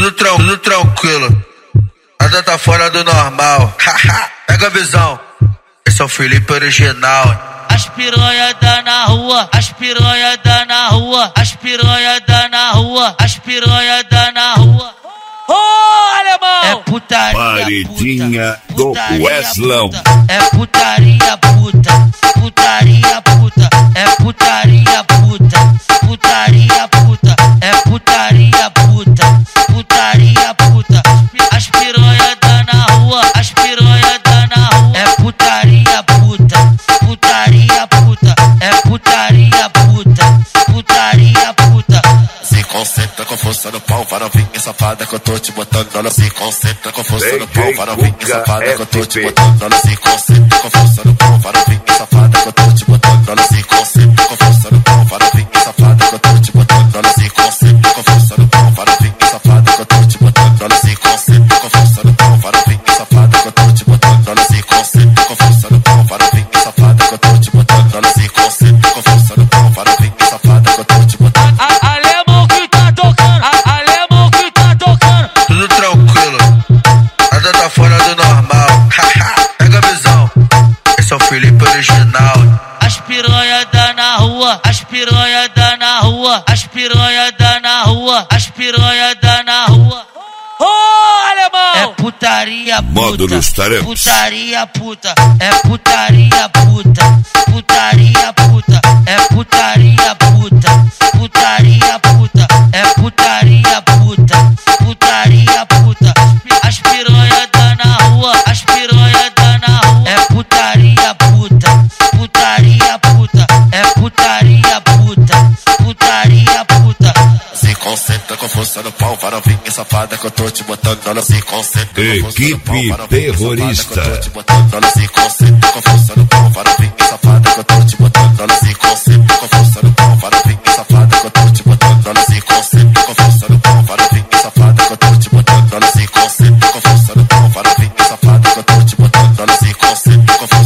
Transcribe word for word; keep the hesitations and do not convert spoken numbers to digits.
Tudo, tran tudo tranquilo, nada tá fora do normal. Haha, pega a visão, esse é o Felipe original. As piranha dá na rua, as piranha dá na rua, as piranha dá na rua, as piranha dá na rua. Ô, oh, alemão! É putaria, Paredinha puta, do putaria, Weslão. Puta. É putaria, puta, putaria, puta. É putaria, puta, putaria, puta. É putaria, puta, putaria, puta. As piranha dá na rua, as piranha dá na rua. É putaria, puta, putaria, puta. É putaria, puta, putaria, puta. Se concentra com força no pau, para vir safada que eu tô te botando. Ela se concentra com força no pau, para vir safada que eu tô te botando. Ela se concentra com força no pau, para vir safada que eu tô te botando. Ela se concentra com força no pau, para vir safada que eu tô te botando. Ela se concentra com força no pau, para vir safada que eu tô te botando. Ela se concentra com força no pau, para vir safada que eu tô te botando. Ela se concentra com força no pau, para vir safada que eu tô te botando. Ela se concentra com força no pau, para vir safada que eu tô te botando. Alemão que tá tocando, alemão que tá tocando. Tudo tranquilo, nada tá fora do normal. Haha, pega a visão, esse é o Felipe original. As piranha dá na rua, as piranha dá na rua, as piranha dá na rua, as piranha dá na rua. Ô, oh, alemão! É putaria, puta, Módulos Tareps. putaria, puta. É putaria, puta, putaria, puta. É putaria, puta, putaria, puta. É putaria, puta, putaria, puta. As piranha dá na rua, as piranha dá na rua. É putaria, puta, putaria, puta. É putaria, puta, putaria, puta. Se concentra com força no pau, para vir safada que eu tô te botando. Ela se concentra com força no pau, para vir terrorista. safada que eu tô te botando. Ela se concentra com força no pau, para vir safada que eu tô te botando. Ela se concentra com força no pau, para vir safada que eu tô te botando. Ela se concentra com força no pau, para vir safada que eu tô te botando. Ela se concentra com força no pau, para vir safada que eu tô te botando. Ela se concentra com força